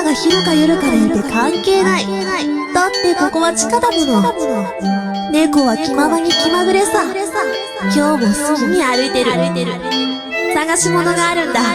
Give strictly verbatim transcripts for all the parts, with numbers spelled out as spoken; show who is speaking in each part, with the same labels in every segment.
Speaker 1: が昼か夜かなんて関係ない。だってここは地下だもの。猫は気ままに気まぐれさ。今日も好きに歩いてる。探し物があるんだ。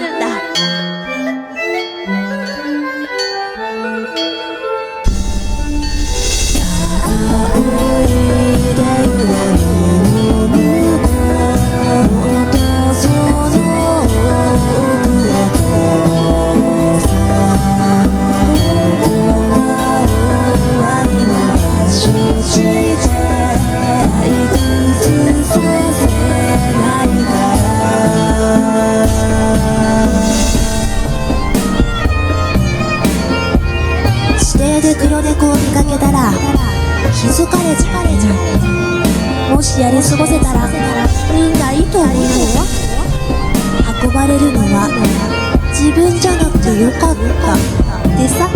Speaker 1: で黒猫を見かけたら気づかれちゃう。もしやり過ごせたらみんないいと思うよ。運ばれるのは自分じゃなくてよかったでさ。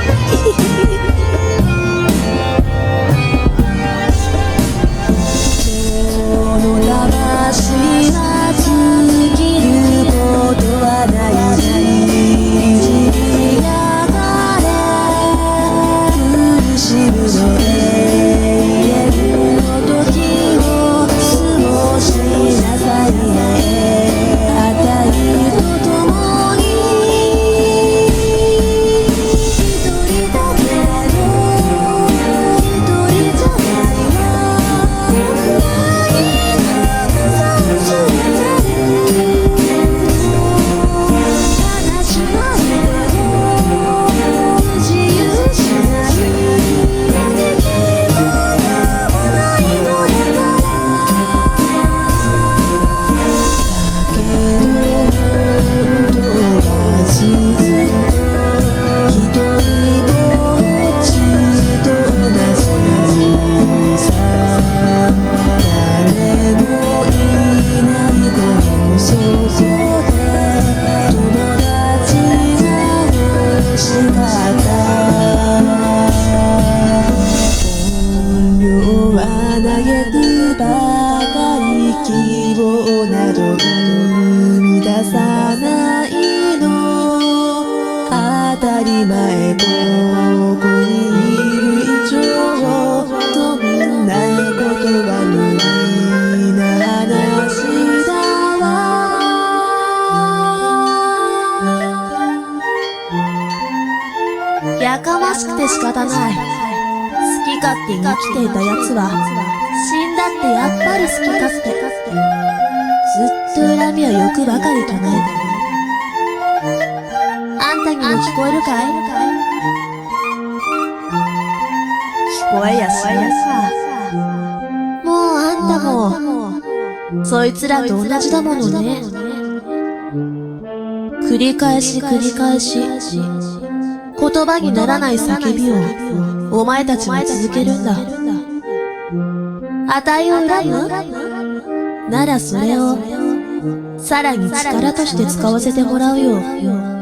Speaker 1: 今日の魂は尽きることはない。生み出さないの当たり前。ここにいる以上どんなことが無理な話だわ。やかましくて仕方ない。好き勝手に生きていたやつは死んだってやっぱり好き勝手。ずっと恨みは欲ばかり唱えてる。あんたにも聞こえるかい？聞こえやしないさ。もうあんたもそいつらと同じだものね。繰り返し繰り返し言葉にならない叫びをお前たちも続けるんだ。あたいを恨む？ならそれをさらに力として使わせてもらうよ。